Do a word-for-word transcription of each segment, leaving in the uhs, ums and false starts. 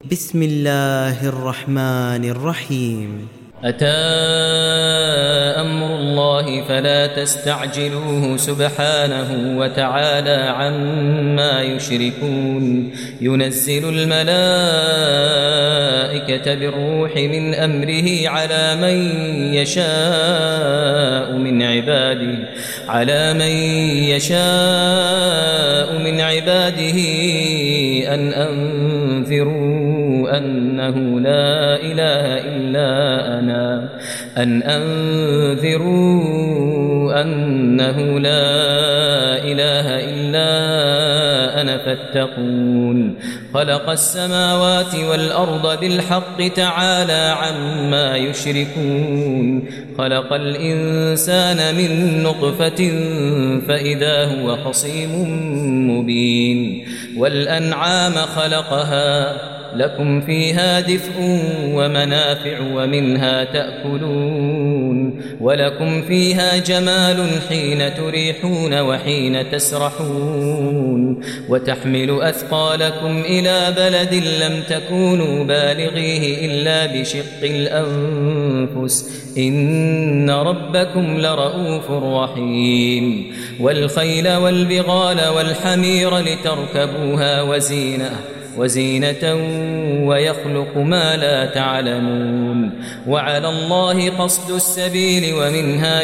بسم الله الرحمن الرحيم. أتى أمر الله فلا تستعجلوه سبحانه وتعالى عما يشركون. ينزل الملائكة بالروح من أمره على من يشاء من عباده على من يشاء من عباده أن أنذروا أنه لا إله إلا أنا أن أنذروا أنه لا إله إلا أنا فاتقون. خلق السماوات والأرض بالحق تعالى عما يشركون. خلق الإنسان من نطفة فإذا هو خصيم مبين. والأنعام خلقها لكم فيها دفء ومنافع ومنها تأكلون ولكم فيها جمال حين تريحون وحين تسرحون وتحمل أثقالكم إلى بلد لم تكونوا بالغيه إلا بشق الأنفس إن ربكم لرؤوف رحيم. والخيل والبغال والحمير لتركبوها وزينة وزينة ويخلق ما لا تعلمون. وعلى الله قصد السبيل ومنها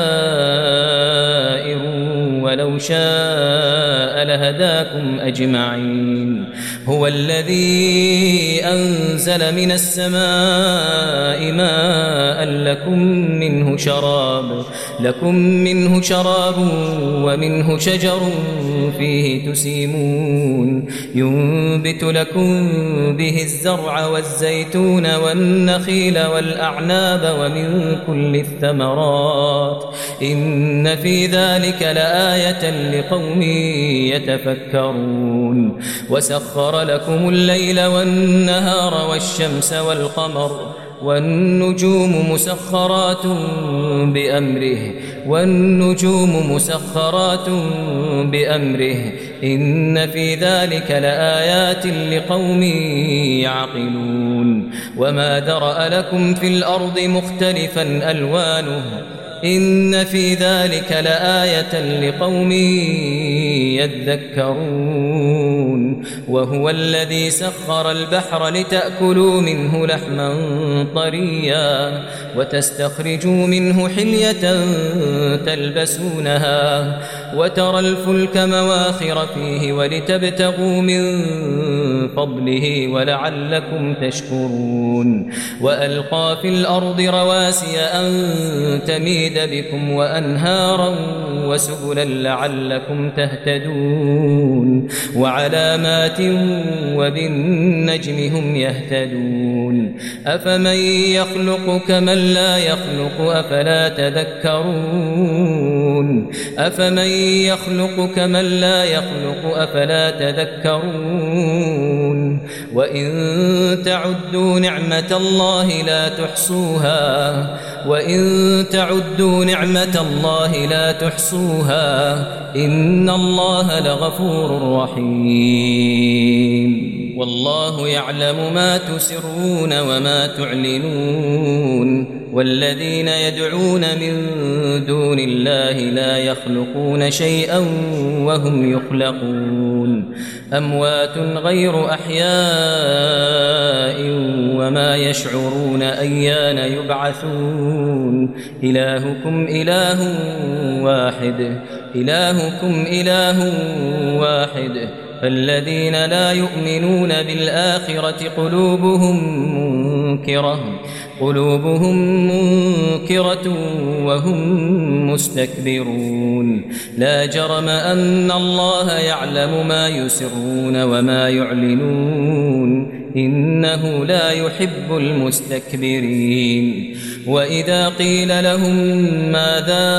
جائر ولو شاء لهداكم أجمعين. هو الذي أنزل من السماء ماء لكم منه شراب لكم منه شراب ومنه شجر فيه تسيمون. ينبت لكم به الزرع والزيتون والنخيل والأعناب ومن كل الثمرات إن في ذلك لآية لقوم يتفكرون. وسخر لكم الليل والنهار والشمس والقمر والنجوم مسخرات بأمره والنجوم مسخرات بأمره إن في ذلك لآيات لقوم يعقلون. وما ذرأ لكم في الأرض مختلفا ألوانه إن في ذلك لآية لقوم يذكرون. وهو الذي سخر البحر لتأكلوا منه لحما طريا وتستخرجوا منه حلية تلبسونها وترى الفلك مواخر فيه ولتبتغوا من فضله ولعلكم تشكرون. وألقى في الأرض رواسي أن تميد بكم وأنهارا وسبلا لعلكم تهتدون. وعلامات وبالنجم هم يهتدون. أفمن يخلق كمن لا يخلق أفلا تذكرون أفمن يخلق كمن لا يخلق أفلا تذكرون. وإن تعدوا نعمة الله لا تحصوها وإن تعدوا نعمة الله لا تحصوها إن الله لغفور رحيم. والله يعلم ما تسرون وما تعلنون. والذين يدعون من دون الله لا يخلقون شيئا وهم يخلقون. أموات غير أحياء وما يشعرون أيان يبعثون. إلهكم إله واحد إلهكم إله واحد فالذين لا يؤمنون بالآخرة قلوبهم منكرة قلوبهم منكرة وهم مستكبرون. لا جرم أن الله يعلم ما يسرون وما يعلنون إنه لا يحب المستكبرين. وإذا قيل لهم ماذا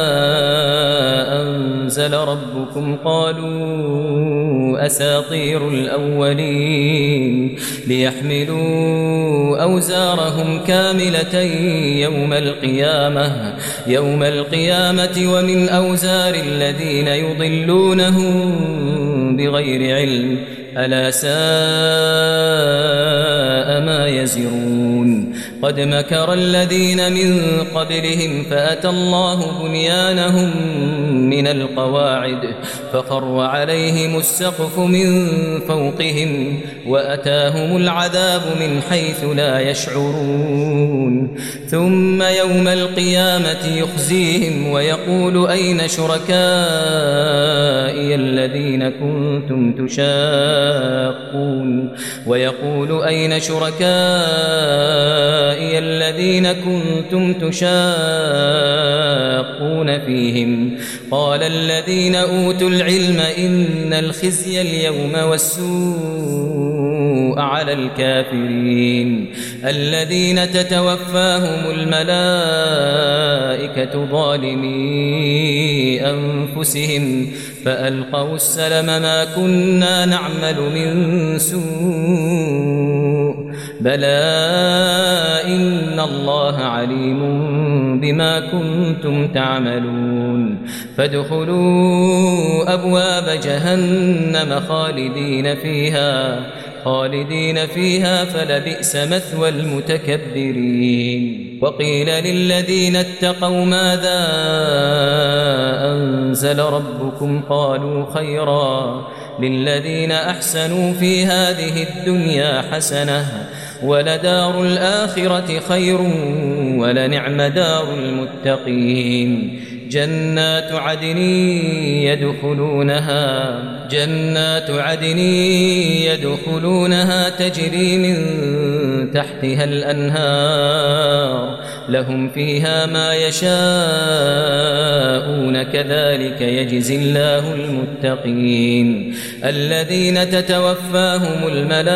أنزل ربكم قالوا أساطير الأولين ليحملوا أوزارهم كاملة يوم القيامة يوم القيامة ومن أوزار الذين يضلونهم بغير علم ألا ساء يزرون قد مكر الذين من قبلهم فأتى الله بنيانهم من القواعد فخر عليهم السقف من فوقهم وأتاهم العذاب من حيث لا يشعرون ثم يوم القيامة يخزيهم ويقول أين شركائي الذين كنتم تشاقون ويقول أين شركائي الذين كنتم تشاقون فيهم قال الذين أوتوا العلم إن الخزي اليوم والسوء على الكافرين الذين تتوفاهم الملائكة ظالمي أنفسهم فألقوا السلم ما كنا نعمل من سوء بلى إن الله عليم بما كنتم تعملون فادخلوا أبواب جهنم خالدين فيها خالدين فيها فلبئس مثوى المتكبرين وقيل للذين اتقوا ماذا أنزل ربكم قالوا خيرا للذين أحسنوا في هذه الدنيا حسنة ولدار الآخرة خير ولنعم دار المتقين جنات عدن يدخلونها جنات عدن يدخلونها تجري من تحتها الأنهار لهم فيها ما يشاءون كذلك يجزي الله المتقين الذين تتوفاهم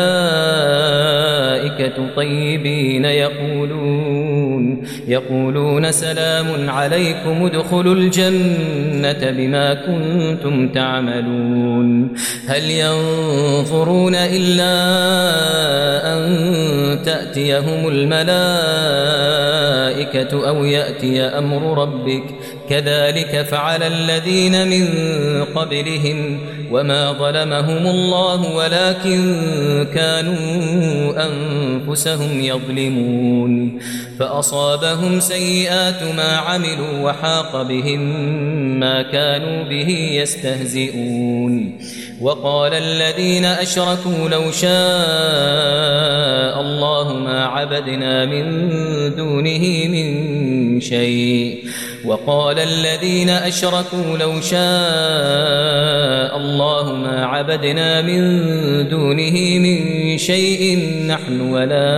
الملائكة طيبين يقولون يقولون سلام عليكم ادخلوا الجنة بما كنتم تعملون هل ينظرون إلا أن تأتيهم الملائكة أو يأتي أمر ربك كذلك فعل الذين من قبلهم وما ظلمهم الله ولكن كانوا أنفسهم يظلمون فأصابهم سيئات ما عملوا وحاق بهم ما كانوا به يستهزئون وقال الذين أشركوا لو شاء الله ما عبدنا من دونه من شيء وقال الذين أشركوا لو شاء الله ما عبدنا من دونه من شيء نحن ولا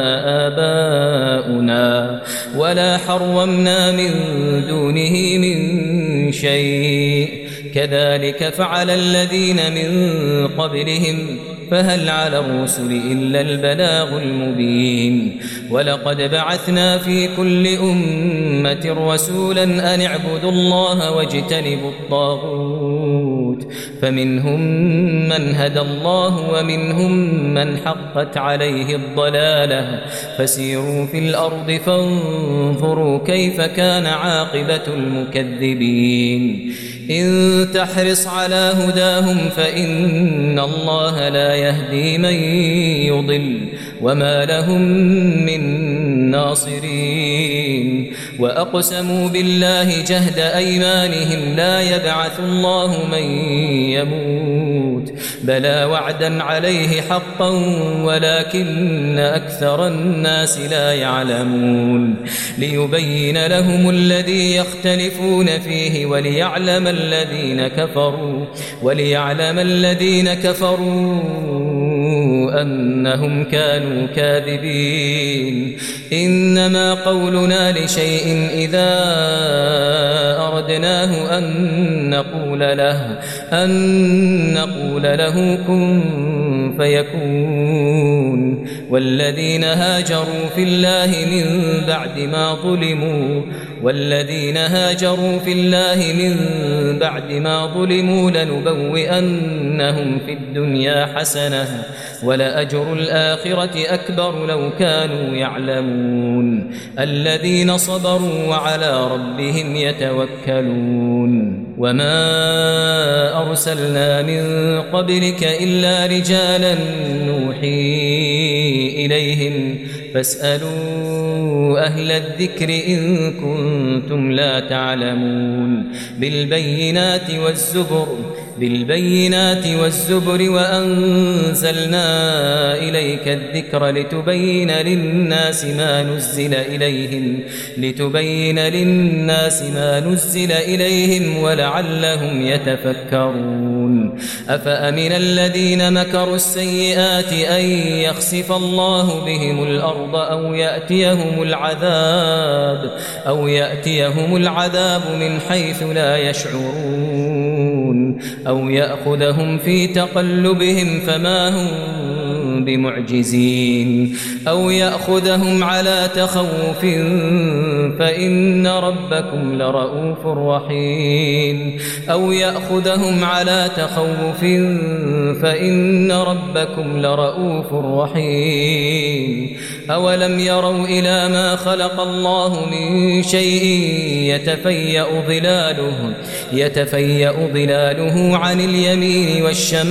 آباؤنا ولا حرمنا من دونه من شيء كذلك فعل الذين من قبلهم فهل على الرسل إلا البلاغ المبين ولقد بعثنا في كل أمة رسولا أن اعبدوا الله واجتنبوا الطاغوت فمنهم من هدى الله ومنهم من حقت عليه الضلالة فسيروا في الأرض فانظروا كيف كان عاقبة المكذبين إن تحرص على هداهم فإن الله لا يهدي من يضل وما لهم من ناصرين وأقسموا بالله جهد أيمانهم لا يبعث الله من يموت بلى وعدا عليه حقا ولكن أكثر الناس لا يعلمون ليبين لهم الذي يختلفون فيه وليعلم الذين كفروا وليعلم الذين كفروا أنهم كانوا كاذبين إنما قولنا لشيء إذا أردناه أن نقول له أن نقول له كن فيكون والذين هاجروا في الله من بعد ما ظلموا والذين هاجروا في الله من بعد ما ظلموا لنبوئنهم في الدنيا حسنة ولأجر الآخرة أكبر لو كانوا يعلمون الذين صبروا وعلى ربهم يتوكلون وما أرسلنا من قبلك إلا رجالا نوحي إليهم فاسألوا أهل الذكر إن كنتم لا تعلمون بالبينات والزبر بالبينات والزبر وأنزلنا إليك الذكر لتبين للناس ما نزل إليهم لتبين للناس ما نزل إليهم ولعلهم يتفكرون أفأمن الذين مكروا السيئات أن يخسف الله بهم الأرض أو يأتيهم العذاب أو يأتيهم العذاب من حيث لا يشعرون أو يأخذهم في تقلبهم فما هم بمعجزين أو يأخذهم على تخوف فإن ربكم لرؤوف رحيم أو يأخذهم على تخوف فإن ربكم لرؤوف رحيم أولم يروا إلى ما خلق الله من شيء يتفيأ ظلاله يتفيأ ظلاله عن اليمين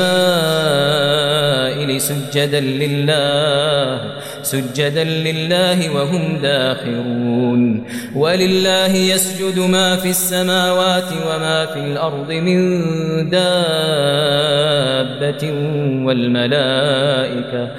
والشمائل سجدا لله سجدا لله وهم داخرون ولله يسجد ما في السماوات وما في الأرض من دابة والملائكة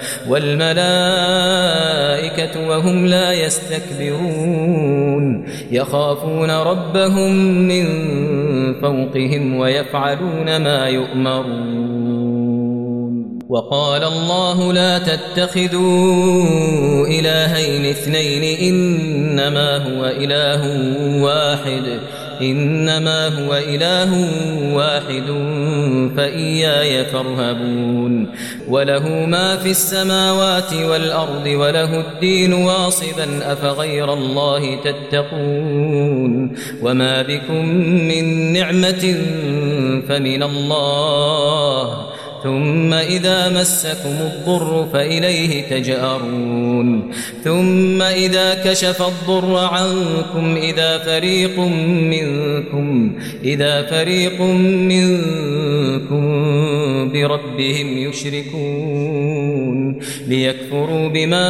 والملائكة وهم لا يستكبرون يخافون ربهم من فوقهم ويفعلون ما يؤمرون وقال الله لا تتخذوا إلهين اثنين إنما هو إله واحد إنما هو إله واحد فإياي فارهبون وله ما في السماوات والأرض وله الدين واصبا أفغير الله تتقون وما بكم من نعمة فمن الله ثم إذا مسكم الضر فإليه تجأرون ثم إذا كشف الضر عنكم إذا فريق منكم إذا فريق منكم بربهم يشركون ليكفروا بما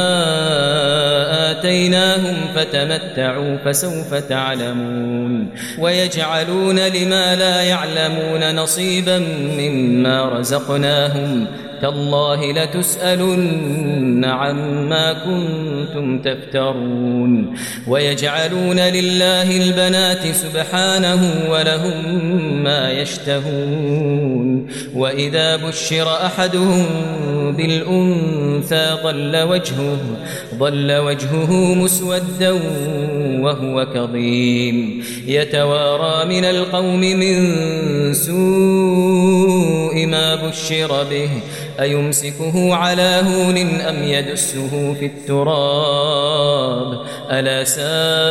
آتيناهم فتمتعوا فسوف تعلمون ويجعلون لما لا يعلمون نصيبا مما رزقناهم تالله لتسألن عما كنتم تفترون ويجعلون لله البنات سبحانه ولهم ما يشتهون وإذا بشر أحدهم بالأنثى ظل وجهه ظل وجهه مسودا وهو كظيم يتوارى من القوم من سوء ما بشر به أيمسكه على هون أم يدسه في التراب ألا ساء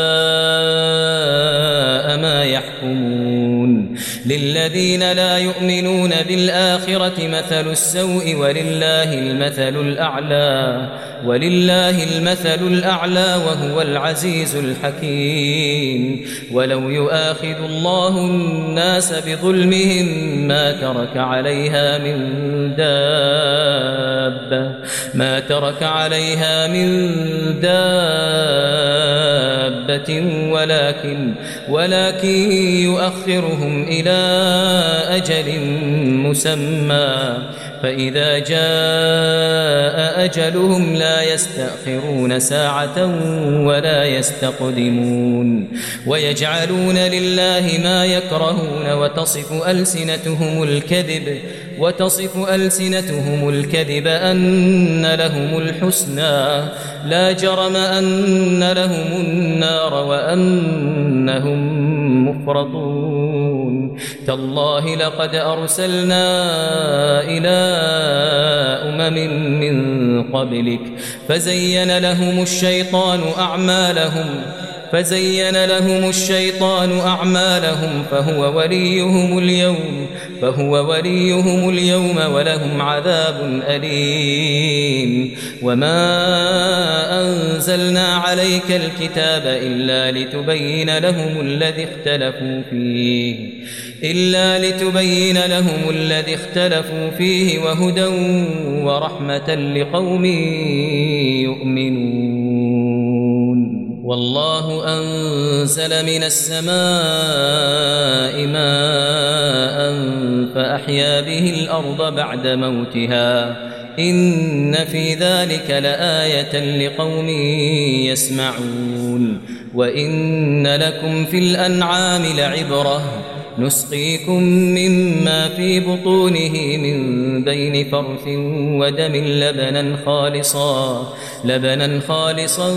ما يحكمون للذين لا يؤمنون بالآخرة مثل السوء ولله المثل الأعلى ولله المثل الأعلى وهو العزيز الحكيم ولو يؤاخذ الله الناس بظلمهم ما ترك عليها من دابة ما ترك عليها من دابة ولكن ولكن يؤخرهم إلى أجل مسمى فإذا جاء أجلهم لا يستأخرون ساعة ولا يستقدمون ويجعلون لله ما يكرهون وتصف ألسنتهم الكذب وتصف ألسنتهم الكذب أن لهم الحسنى لا جرم أن لهم النار وأنهم مفرطون تالله لقد أرسلنا إلى أمم من قبلك فزين لهم الشيطان أعمالهم فزين لهم الشيطان أعمالهم فهو وليهم اليوم فهو وليهم اليوم ولهم عذاب أليم وما أنزلنا عليك الكتاب إلا لتبين لهم الذي اختلفوا فيه إلا لتبين لهم الذي اختلفوا فيه وهدى ورحمة لقوم يؤمنون والله أنزل من السماء ماء فأحيا به الأرض بعد موتها إن في ذلك لآية لقوم يسمعون وإن لكم في الأنعام لعبرة نسقيكم مما في بطونه من بين فرث ودم لبنا خالصا لبنا خالصا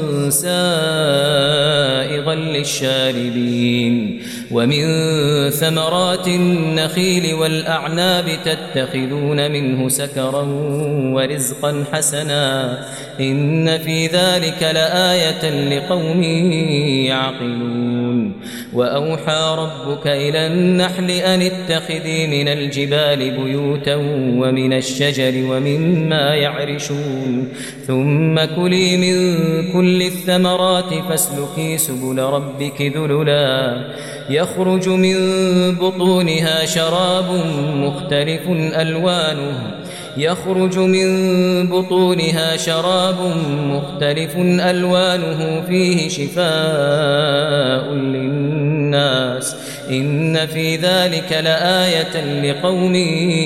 سائغا للشاربين ومن ثمرات النخيل والأعناب تتخذون منه سكرا ورزقا حسنا إن في ذلك لآية لقوم يعقلون وأوحى ربك إلى النحل أن اتخذي من الجبال بيوتا ومن الشجر ومما يعرشون ثم كلي من كل الثمرات فاسلكي سبل ربك ذللا يخرج من بطونها شراب مختلف ألوانه يخرج من بطونها شراب مختلف ألوانه فيه شفاء للناس إن في ذلك لآية لقوم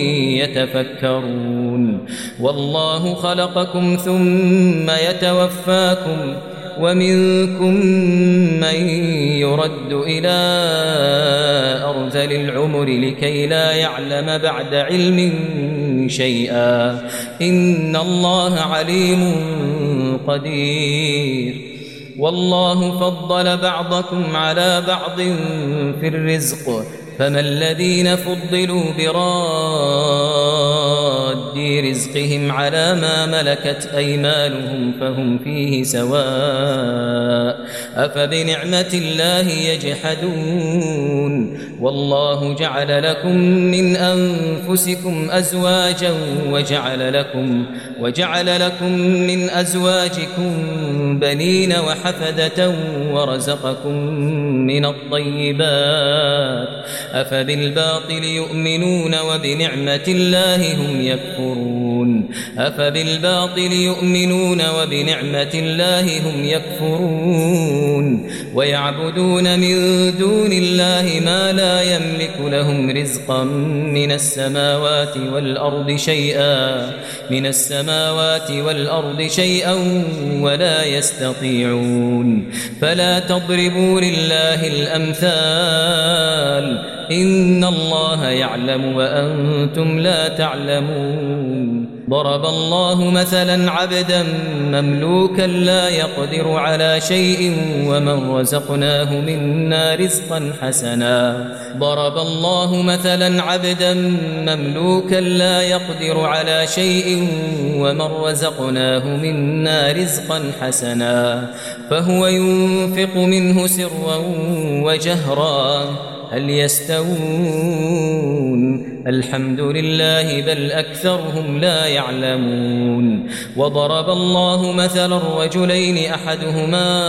يتفكرون والله خلقكم ثم يتوفاكم ومنكم من يرد إلى أرذل العمر لكي لا يعلم بعد علم شيئا إن الله عليم قدير والله فضل بعضكم على بعض في الرزق فما الذين فضلوا براد رزقهم على ما ملكت أيمانهم فهم فيه سواء أفبنعمة الله يجحدون والله جعل لكم من أنفسكم أزواجا وجعل لكم وجعل لكم من أزواجكم بنين وحفدة ورزقكم من الطيبات أفبالباطل يؤمنون وبنعمة الله هم يكفرون أفبالباطل يؤمنون وبنعمة الله هم يكفرون ويعبدون من دون الله ما لا يملك لهم رزقا من السماوات والأرض شيئا من السماوات والأرض شيئا ولا يستطيعون فلا تضربوا لله الأمثال إن الله يعلم وأنتم لا تعلمون ضرب الله مثلا عبدا مملوكا لا يقدر على شيء ومن رزقناه منا رزقا حسنا ضرب الله مثلا عبدا مملوكا لا يقدر على شيء ومن رزقناه منا رزقا حسنا فهو ينفق منه سرا وجهرا هل يستوون الحمد لله بل أكثرهم لا يعلمون وضرب الله مثلا رجلين أحدهما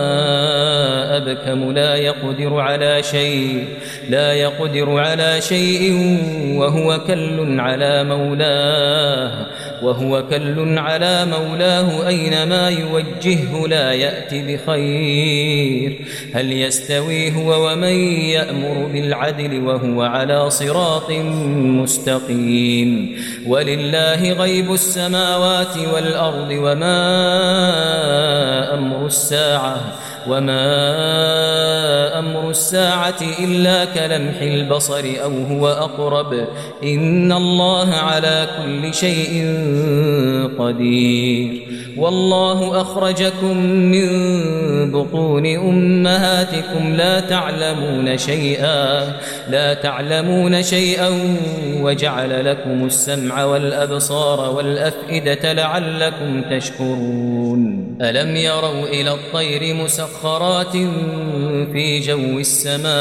أبكم لا يقدر على شيء لا يقدر على شيء وهو كل على مولاه وهو كل على مولاه أينما يوجهه لا يأتي بخير هل يستوي هو ومن يأمر بالعدل وهو على صراط مستقيم ولله غيب السماوات والأرض وما أمر الساعة وما أمر الساعة إلا كلمح البصر أو هو أقرب إن الله على كل شيء قدير والله أخرجكم من بطون أمهاتكم لا تعلمون شيئا لا تعلمون شيئا وجعل لكم السمع والأبصار والأفئدة لعلكم تشكرون ألم يروا إلى الطير مسخرات في جو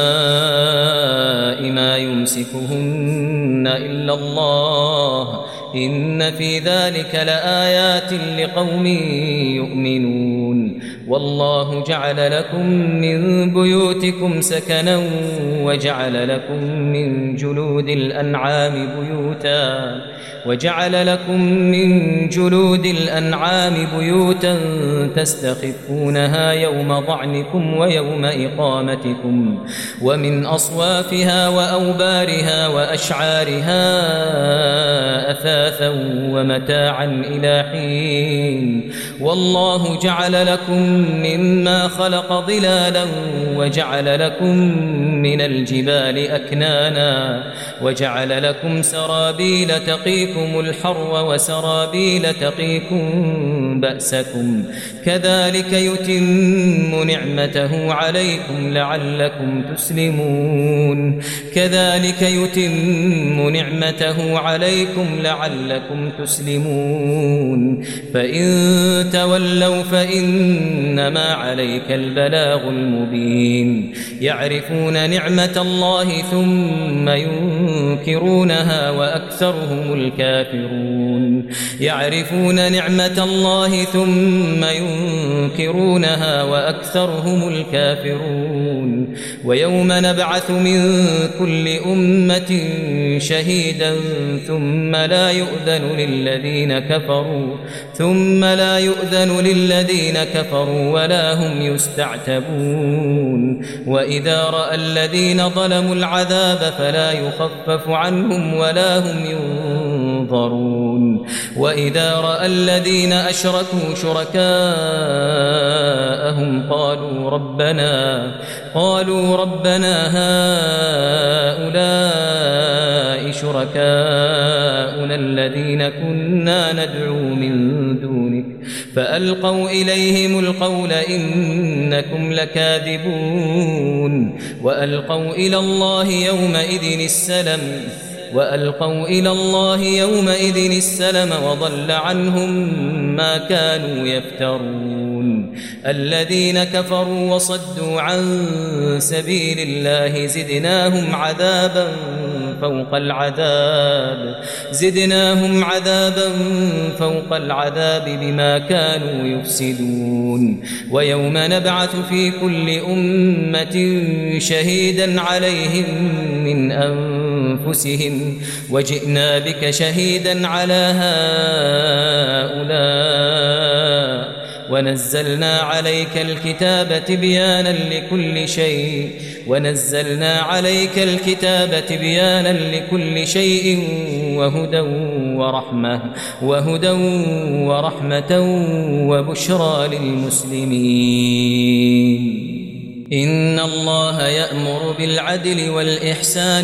السماء ما يمسكهن إلا الله إن في ذلك لآيات لقوم يؤمنون والله جعل لكم من بيوتكم سكنا وجعل لكم من جلود الأنعام بيوتا وجعل لكم من جلود الأنعام بيوتا تستخفونها يوم ضعنكم ويوم إقامتكم ومن أصوافها وأوبارها وأشعارها أثاثا ومتاعا إلى حين والله جعل لكم مما خلق ظلالا وجعل لكم من الجبال أكنانا وجعل لكم سرابيل تقيكم الحر وسرابيل تقيكم بأسكم كذلك يتم نعمته عليكم لعلكم تسلمون كذلك يتم نعمته عليكم لعلكم تسلمون فإن تولوا فإنما عليك البلاغ المبين يعرفون نعمة الله ثم ينكرونها وأكثرهم الكافرون يعرفون نعمة الله ثم ينكرونها وأكثرهم الكافرون ويوم نبعث من كل أمة شهيدا ثم لا يؤذن للذين كفروا ثم لا يؤذن للذين كفروا ولا هم يستعتبون وإذا رأى الذين ظلموا العذاب فلا يخفف عنهم ولا هم ينظرون وإذا رأى الذين أشركوا شركاءهم قالوا ربنا قالوا ربنا هؤلاء شركاؤنا الذين كنا ندعو من دونك فألقوا إليهم القول إنكم لكاذبون وألقوا إلى الله يومئذ السلم وألقوا إلى الله يومئذ السلم وضل عنهم ما كانوا يفترون الذين كفروا وصدوا عن سبيل الله زدناهم عذابا فوق العذاب زدناهم عذابا فوق العذاب بما كانوا يفسدون ويوم نبعث في كل أمة شهيدا عليهم من أنفسهم وجئنا بك شهيدا على هؤلاء ونزلنا عليك الكتاب تبيانا لكل شيء ونزلنا عليك الكتاب تبيانا لكل شيء وهدى ورحمة وهدى ورحمة وبشرى للمسلمين إن الله يأمر بالعدل والإحسان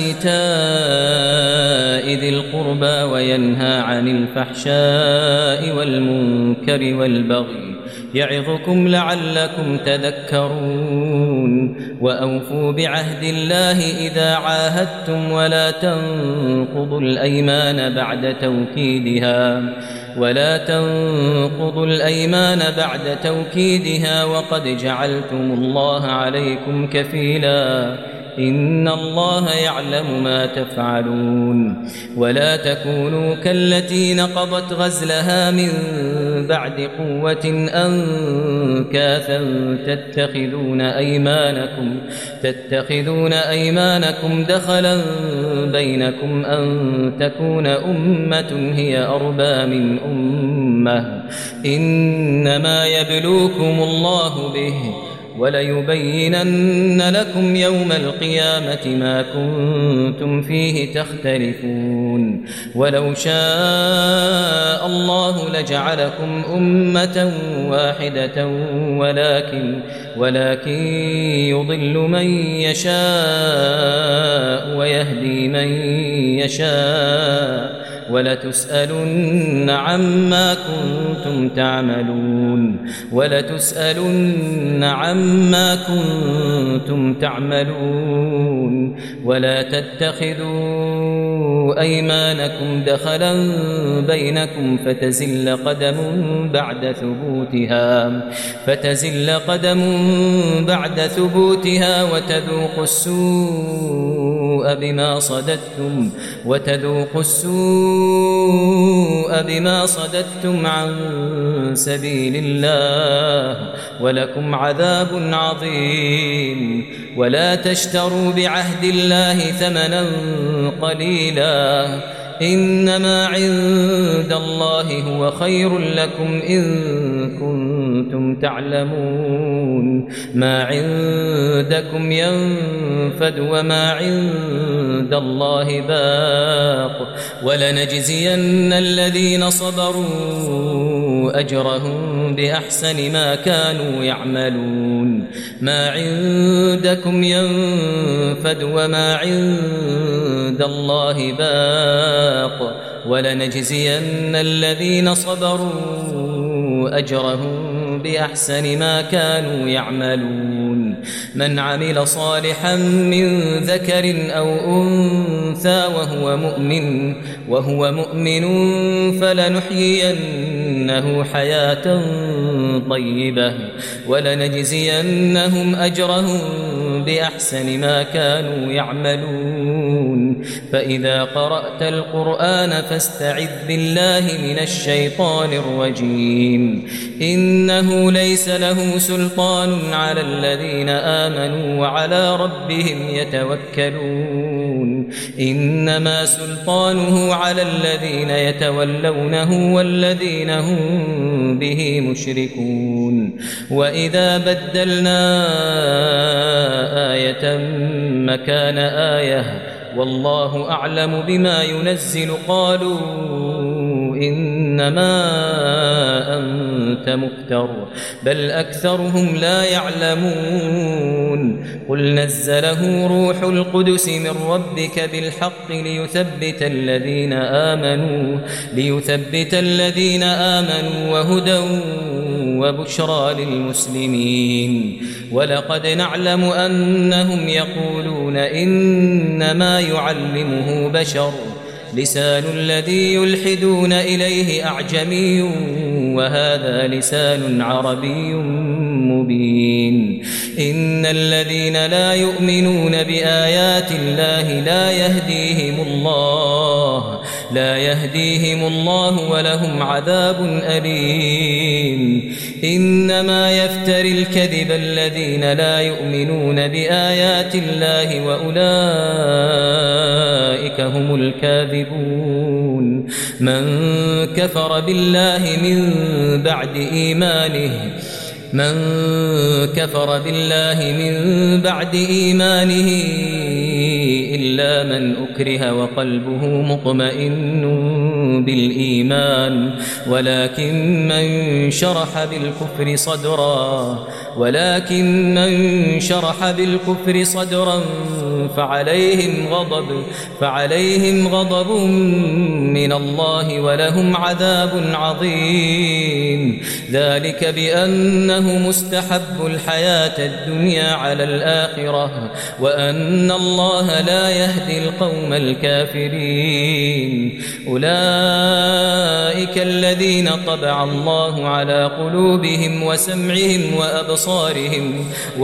وإيتاء ذي القربى وينهى عن الفحشاء والمنكر والبغي يعظكم لعلكم تذكرون وأوفوا بعهد الله إذا عاهدتم ولا تنقضوا الأيمان بعد توكيدها ولا تنقضوا الأيمان بعد توكيدها وقد جعلتم الله عليكم كفيلا إن الله يعلم ما تفعلون ولا تكونوا كالتي نقضت غزلها من بعد قوة أنكاثا تتخذون أيمانكم تتخذون أيمانكم دخلا بينكم أن تكون أمة هي أربى من أمة إنما يبلوكم الله به وليبينن لكم يوم القيامة ما كنتم فيه تختلفون ولو شاء الله لجعلكم أمة واحدة ولكن ولكن يضل من يشاء ويهدي من يشاء ولتسألن عما كنتم تعملون ولتسألن عما كنتم تعملون ولا تتخذوا أيمانكم دخلا بينكم فتزل قدم بعد ثبوتها فتزل قدم بعد ثبوتها وتذوقوا السوء السوء بما صددتم وتذوقوا السوء بما صددتم عن سبيل الله ولكم عذاب عظيم. ولا تشتروا بعهد الله ثمنا قليلا إنما عند الله هو خير لكم إن كنتم تعلمون. ما عندكم ينفد وما عند الله باق ولنجزين الذين صبروا أجرهم بأحسن ما كانوا يعملون. ما عندكم ينفد وما عند الله باق ولنجزين الذين صبروا أجرهم بأحسن ما كانوا يعملون. من عمل صالحا من ذكر أو أنثى وهو مؤمن وهو مؤمن فلنحيينه حياة طيبة ولنجزينهم أجرهم بأحسن ما كانوا يعملون. فإذا قرأت القرآن فاستعذ بالله من الشيطان الرجيم. إنه ليس له سلطان على الذين آمنوا وعلى ربهم يتوكلون. إنما سلطانه على الذين يتولونه والذين هم به مشركون. وإذا بدلنا آية مكان آية والله أعلم بما ينزل قالوا إنما أنت مفتر بل أكثرهم لا يعلمون. قل نزله روح القدس من ربك بالحق ليثبت الذين آمنوا ليثبت الذين آمنوا وهدى وبشرى للمسلمين. ولقد نعلم أنهم يقولون إنما يعلمه بشر لسان الذي يلحدون إليه أعجمي وهذا لسان عربي مبين. إن الذين لا يؤمنون بآيات الله لا يهديهم الله لا يهديهم الله ولهم عذاب أليم. إنما يفتري الكذب الذين لا يؤمنون بآيات الله وأولئك هم الكاذبون. من كفر بالله من بعد إيمانه من كفر بالله من بعد إيمانه إلا من أكره وقلبه مطمئن بالإيمان ولكن من شرح بالكفر صدرا ولكن من شرح بالكفر صدرا فعليهم غضب فعليهم غضب من الله ولهم عذاب عظيم. ذلك بأنه مستحب الحياة الدنيا على الآخرة وأن الله لا يهدي القوم الكافرين. أولئك الذين طبع الله على قلوبهم وسمعهم وأبصارهم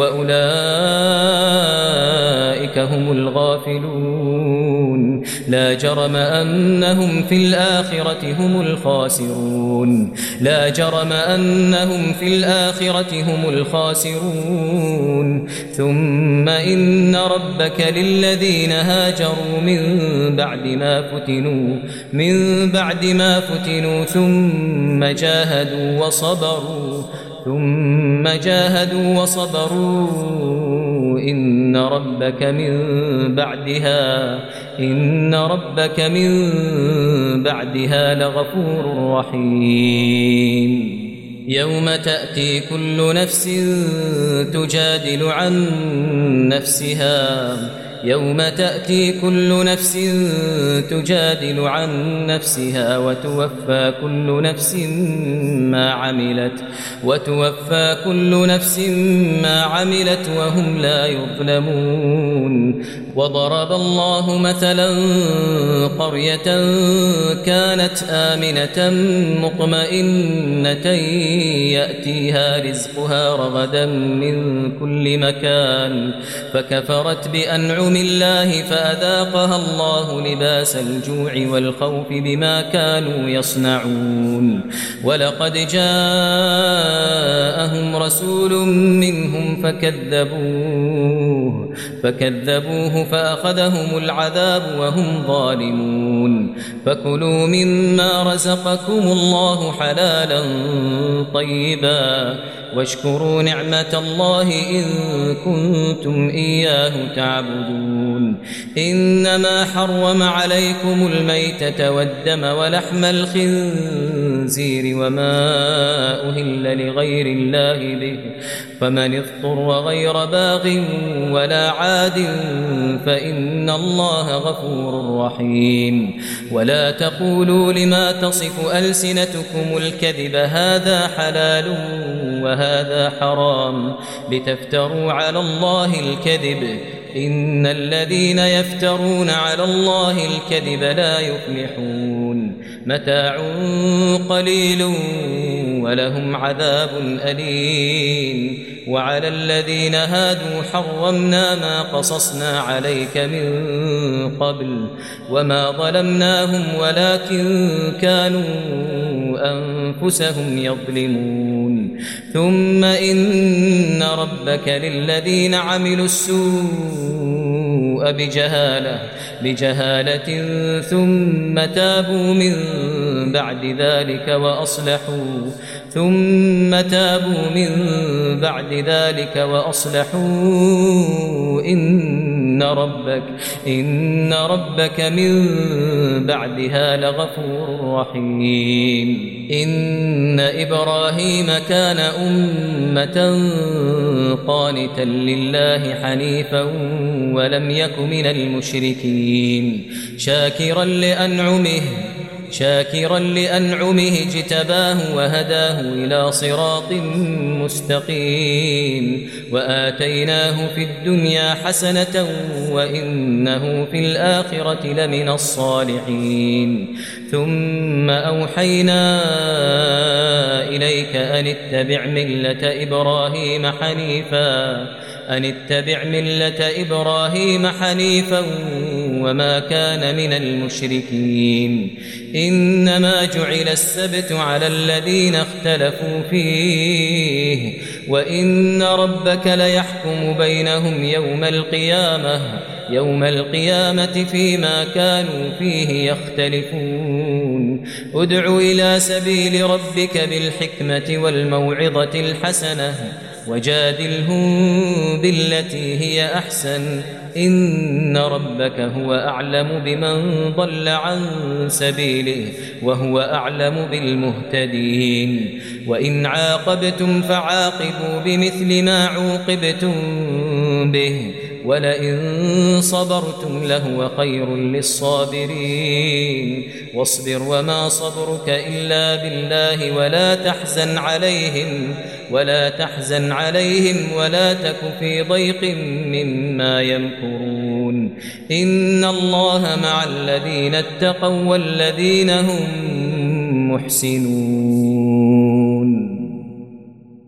وأولئك هم الغافلون. لا جرم أنهم في الآخرة هم الخاسرون لا جرم أنهم في الآخرة هم الخاسرون. ثم إن ربك للذين هاجروا من بعد ما فتنوا من بعد ما فتنوا ثم جاهدوا وصبروا ثم جاهدوا وصبروا إن ربك من بعدها إن ربك من بعدها لغفور رحيم. يوم تأتي كل نفس تجادل عن نفسها يوم تأتي كل نفس تجادل عن نفسها وتوفى كل نفس ما عملت وتوفى كل نفس ما عملت وهم لا يظلمون. وضرب الله مثلا قرية كانت آمنة مطمئنة يأتيها رزقها رغدا من كل مكان فكفرت بأنعم نعم الله فأذاقها الله لباس الجوع والخوف بما كانوا يصنعون ولقد جاءهم رسول منهم فكذبوه فكذبوه فأخذهم العذاب وهم ظالمون فكلوا مما رزقكم الله حلالا طيبا واشكروا نعمة الله إن كنتم إياه تعبدون إنما حرم عليكم الميتة والدم ولحم الخنزير وما أهل لغير الله به فمن اضطر غير باغ ولا عاد فإن الله غفور رحيم ولا تقولوا لما تصف ألسنتكم الكذب هذا حلال وهذا حرام لتفتروا على الله الكذب إن الذين يفترون على الله الكذب لا يفلحون متاع قليل ولهم عذاب أليم وعلى الذين هادوا حرمنا ما قصصنا عليك من قبل وما ظلمناهم ولكن كانوا أنفسهم يظلمون ثم إن ربك للذين عملوا السوء بجهالة بجهالة ثم تابوا من بعد ذلك وأصلحوا ثم تابوا من بعد ذلك وأصلحوا إن ربك إن ربك من بعدها لغفور رحيم إن إبراهيم كان أمة قانتا لله حنيفا ولم يك من المشركين شاكرا لأنعمه شاكرا لأنعمه اجتباه وهداه إلى صراط مستقيم وآتيناه في الدنيا حسنة وإنه في الآخرة لمن الصالحين ثم أوحينا إليك أن اتبع ملة إبراهيم حنيفا أن اتبع ملة إبراهيم حنيفا وما كان من المشركين إنما جعل السبت على الذين اختلفوا فيه وإن ربك ليحكم بينهم يوم القيامة يوم القيامة فيما كانوا فيه يختلفون ادع إلى سبيل ربك بالحكمة والموعظة الحسنة وجادلهم بالتي هي أحسن إن ربك هو أعلم بمن ضل عن سبيله وهو أعلم بالمهتدين وإن عاقبتم فعاقبوا بمثل ما عوقبتم به ولئن صبرتم لهو خير للصابرين واصبر وما صبرك إلا بالله ولا تحزن عليهم ولا تحزن عليهم ولا تك في ضيق مما يمكرون إن الله مع الذين اتقوا والذين هم محسنون.